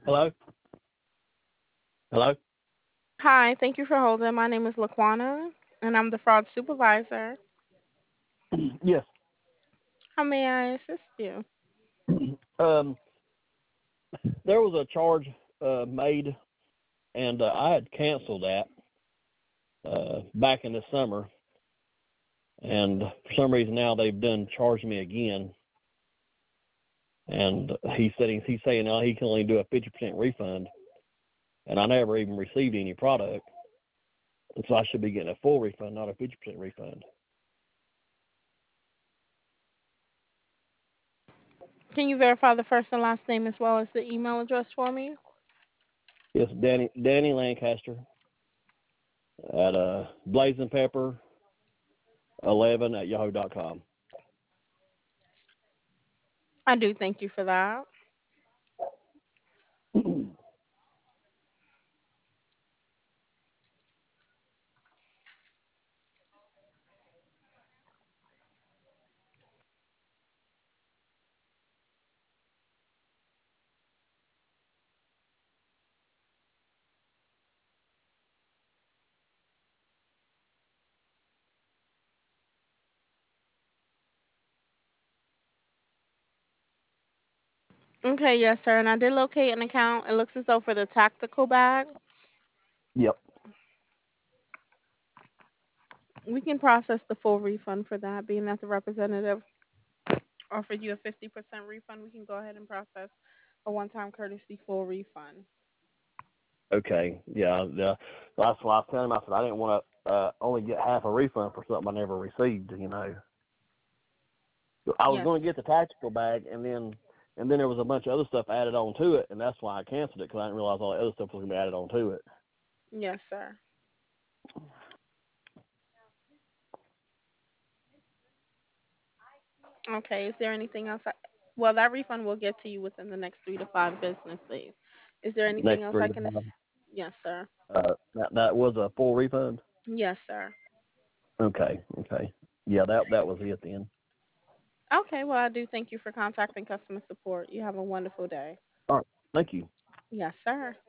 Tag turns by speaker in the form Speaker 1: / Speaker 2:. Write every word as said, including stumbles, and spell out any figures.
Speaker 1: Hello? Hello?
Speaker 2: Hi, thank you for holding. My name is Laquana, and I'm the fraud supervisor.
Speaker 1: Yes.
Speaker 2: How may I assist you?
Speaker 1: Um, there was a charge uh, made, and uh, I had canceled that uh, back in the summer, and for some reason now they've done charged me again. And he said he, he's saying now he can only do a fifty percent refund, and I never even received any product, and so I should be getting a full refund, not a fifty percent refund.
Speaker 2: Can you verify the first and last name as well as the email address for me?
Speaker 1: Yes, Danny Danny Lancaster at uh, Blazing Pepper eleven at yahoo dot com.
Speaker 2: I do thank you for that. Okay, yes, sir. And I did locate an account. It looks as though for the tactical bag,
Speaker 1: Yep.
Speaker 2: we can process the full refund for that. Being that the representative offered you a fifty percent refund, we can go ahead and process a one time courtesy full refund.
Speaker 1: Okay, yeah, yeah. That's why I was telling him. I said I didn't want to uh, only get half a refund for something I never received. You know, I was
Speaker 2: Yes.
Speaker 1: going to get the tactical bag, and then and then there was a bunch of other stuff added on to it, and that's why I canceled it because I didn't realize all the other stuff was going to be added on to it.
Speaker 2: Yes, sir. Okay. Is there anything else? I, well, that refund will get to you within the next three to five business days. Is there anything
Speaker 1: Next
Speaker 2: else I
Speaker 1: three to
Speaker 2: can?
Speaker 1: five.
Speaker 2: ass- Yes, sir.
Speaker 1: Uh, that that was a full refund.
Speaker 2: Yes, sir.
Speaker 1: Okay, okay. Yeah, that that was it then.
Speaker 2: Okay. Well, I do thank you for contacting customer support. You have a wonderful day.
Speaker 1: All right, thank you.
Speaker 2: Yes, sir.